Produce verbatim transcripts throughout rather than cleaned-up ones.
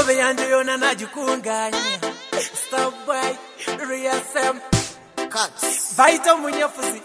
Love yanje yona najikunganya. Stop boy, Ria Sam. Cuts. Vaito munyafuzi.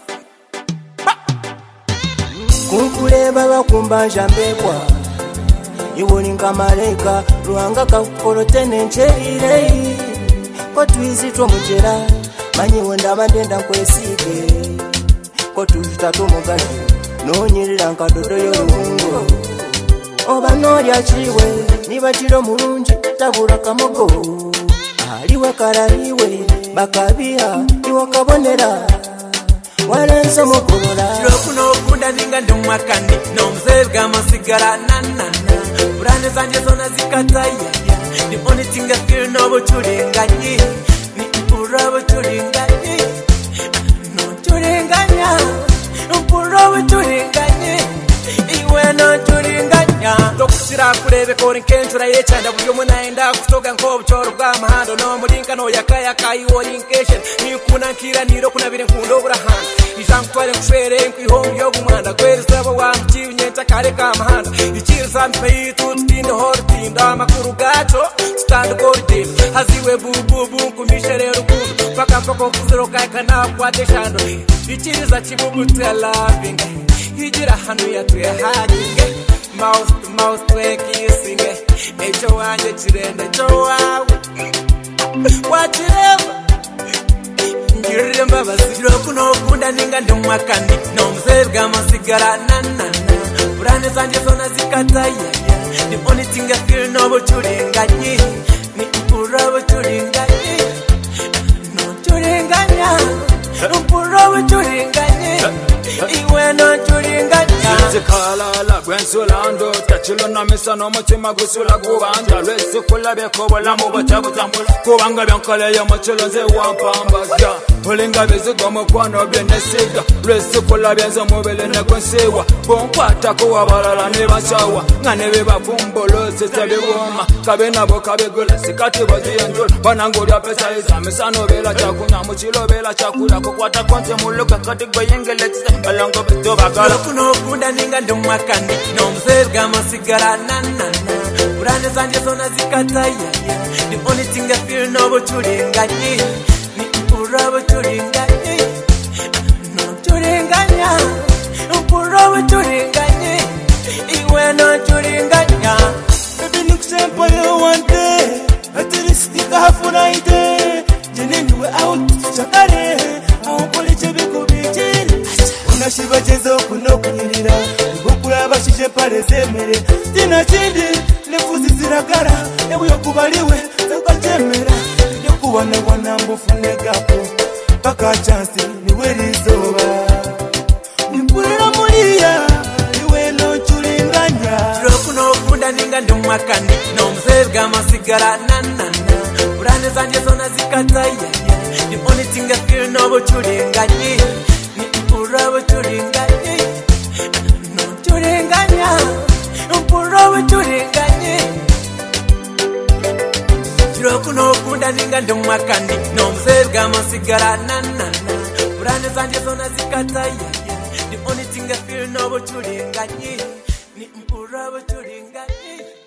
Kukuleba bakumbanja mbekwa. Iwoni nkamaleka ruhanga kakolotene ncheire. Kwa tuizi twomujera manyi wenda bandenda nkwesige. Kwa tuzitatu mugaji nonyirira nkadodo y'olungo. Oba nolya chiwe niba chiro mulungi tabula kamogo. Aliwe karaliwe bakabia iwa kabonera. Walenze mukolola chiro kuno okunda ninga ndumwakandi nomuzebwa masigara nanana. Burane zanje zona zikataya. The only thing I feel no buchulinganye. Ni mpura buchulinganye. No chulinganya. Mpura buchulinganye. Iwe no chulinganya. Tokushira kurebe kori kentura yechanda byo munaenda kutoga nko buchoro bwa mahando no mulinka no yakaya kai orientation. Ni kuna kira niro kuna bire nkundo burahana. Ijankware nkwere nkihongo yo gumanda kwezaba wa mchinyeta kare ka mahanda. Ichirza mpeitu tindo hortinda makuru gacho stand gordi haziwe bubu bubu kumishere rukundo paka poko kuzero kai kana kwate shando. Ichirza chibubu loving hijira hanu ya tuya haginge mouth to mouth we kissing ejo wanje chirende jowa whatever ngiremba basiro kuno kunda ninga ndumwakandi nomuzebwa masigara nanana. Burane zanje zona zikataya. The only thing I feel no buchulinganye. Ni mpura buchulinganye. No chulinganya. Mpura buchulinganye. Iwe no chulinganya. Zikalala gwensulando tachilo namisa no mutima gusula kubanja lwese kulabe kobola mu batagutambula kubanga byankale ya machilo nze wampambaza olinga bezigo mukwano byenesiga lwese kulabe nze mubele ne konsewa bonkwata ko abalala ne bachawa ngane beba kumboloze tabewoma kabe nabo kabe gola sikati baziyendola banangolya pesa izamisano bela chakunya muchilo bela chakula kokwata konte muluka kati gwengeletse balango betoba kala kuno kunda ninga ndumwakandi nomuzebwa masigara nanana. Burane zanje zona zikataya. The only thing I feel no buchulinganye. Ni mpura buchulinganye. No chulinganya. Mpura buchulinganye. Iwe no chulinganya. Baby look simple you want day. Atiri stika hafuna ide. Jeneni we out chakare. Awukole chebe kubijiri. Unashiba jezo kuno kunyirira. Bukula bashije pale zemere. Tina chindi nefuzi ziragara. Ebu yokubaliwe zakajemera. Yokuwana wana mbufune gapo. Paka chance niwe rizoba. Nimpulira mulia iwe no chulinganya. Chiro kuno kunda ninga ndumwakandi nomuzebwa masigara nanana. Burane zanje zona zikataya. The only thing I feel no buchulinganye. Ni mpura buchulinganye. No chulinganya. Mpura buchulinganye. Chiro kuno kunda ninga ndumwakandi nomuzebwa masigara nanana. Burane zanje zona zikataya. The only thing I feel no buchulinganye. Ni mpura buchulinganye.